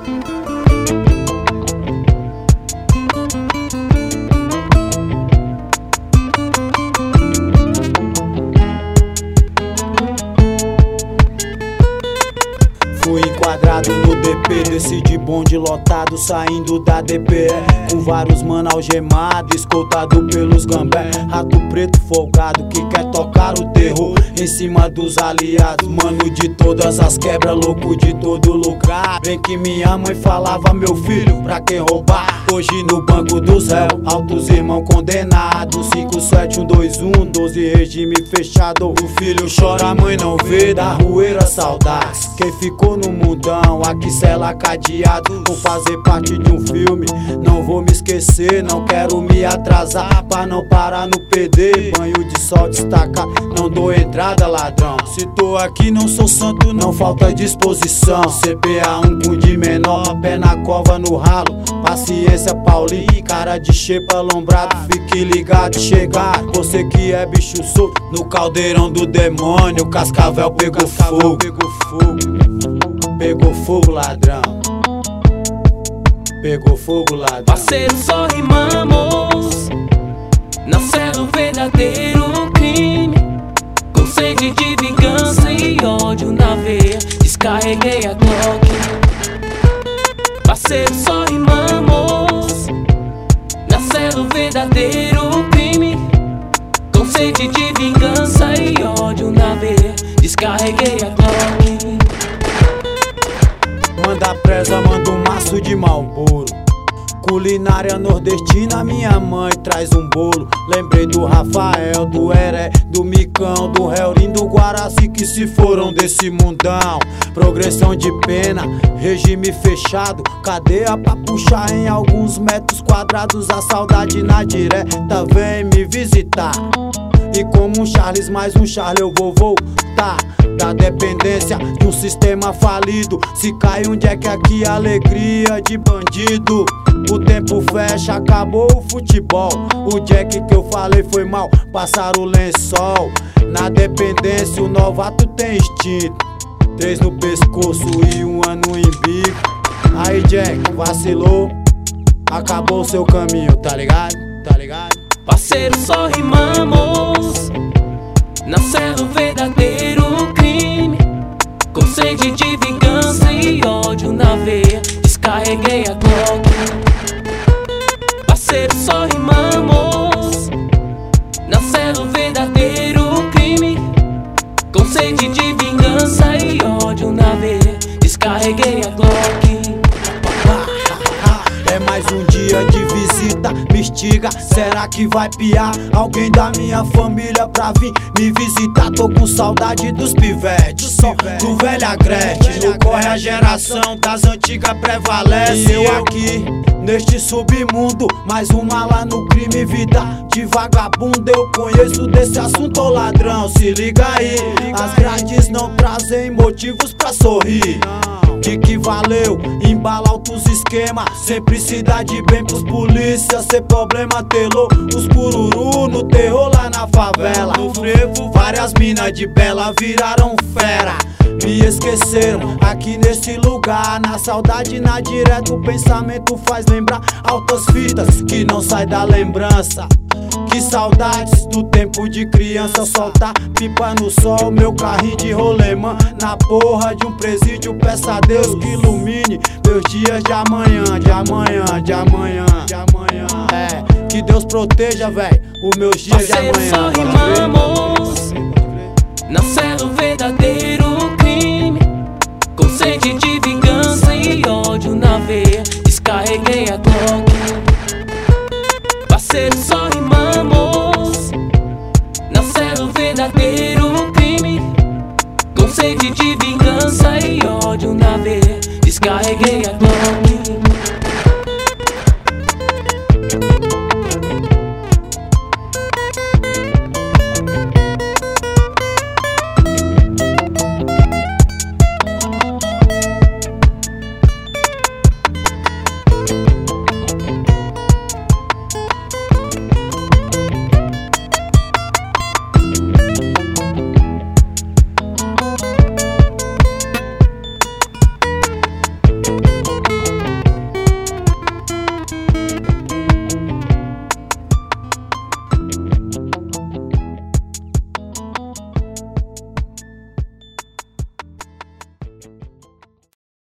Fui enquadrado no DP, desci de bonde lotado, saindo da DPE, com vários mano algemado, escoltado pelos gambé. Rato preto folgado que quer tocar o terror em cima dos aliados, mano de todas as quebras, louco de todo lugar. Bem que minha mãe falava, meu filho, pra quem roubar? Hoje no banco dos réus, altos irmão condenados, 57121, 12 regime fechado. O filho chora, a mãe não vê, da rueira saudades. Quem ficou no mundão, aqui cela cadeado, vou fazer parte de um filme, não vou me esquecer, não quero me atrasar, pra não parar no PD, banho de sol destaca, não dou entrada ladrão. Se tô aqui não sou santo, não falta disposição, CPA 1 com de menor, pé na cova no ralo, paciência Paulinho, cara de xepa alombrado, fique ligado, chegar, você que é bicho solto, no caldeirão do demônio, Cascavel pegou fogo, pegou fogo ladrão, pegou fogo ladrão. Parceiro, só rimamos, nasceu o verdadeiro crime, com sede de vingança e ódio na veia, descarreguei a Glock. Parceiro, só rimamos, nasceu o verdadeiro crime, com sede de vingança e ódio na veia, descarreguei a Glock. Manda presa, manda um maço de Marlboro. Culinária nordestina, minha mãe traz um bolo. Lembrei do Rafael, do Heré, do Micão, do Hellrin, do Guaraci, que se foram desse mundão. Progressão de pena, regime fechado, cadeia pra puxar em alguns metros quadrados. A saudade na direta vem me visitar, e como um Charles mais um Charlie eu vou voltar da dependência de um sistema falido. Se cai um Jack aqui, alegria de bandido. O tempo fecha, acabou o futebol. O Jack que eu falei foi mal, passar o lençol. Na dependência o novato tem instinto, 3 no pescoço e 1 ano em bico. Aí Jack, vacilou, acabou o seu caminho, tá ligado? Tá ligado? Parceiro, só rimamos, nasceu o verdadeiro crime, com sede de vingança e ódio na veia, descarreguei a Glock. Parceiro, só rimamos, nasceu o verdadeiro crime, com sede de vingança e ódio na veia, descarreguei a Glock. É mais um dia de visita, me instiga, será que vai piar? Alguém da minha família pra vir me visitar. Tô com saudade dos pivetes, só do velho agreste. No corre a geração das antigas prevalece. E eu aqui neste submundo, mais uma lá no crime, vida de vagabundo. Eu conheço desse assunto, ô ladrão, se liga aí. As grades não trazem motivos pra sorrir. De que valeu, embala altos esquema, sempre se dá de bem pros polícia, ser problema telou os cururu no terror lá na favela. No frevo várias minas de bela viraram fera, me esqueceram aqui nesse lugar. Na saudade na direta o pensamento faz lembrar altas fitas que não sai da lembrança. Que saudades do tempo de criança, soltar pipa no sol, meu carrinho de rolemã na porra de um presídio. Peça a Deus que ilumine meus dias de amanhã, de amanhã, de amanhã, de amanhã. É, que Deus proteja, véi, os meus dias de amanhã. Só rimamos, nasceu o verdadeiro crime, com sede de vingança e ódio na veia, descarreguei a Glock. Parceiro, só rimamos, nasceu o verdadeiro crime, com sede de vingança e ódio na veia, descarreguei a Glock.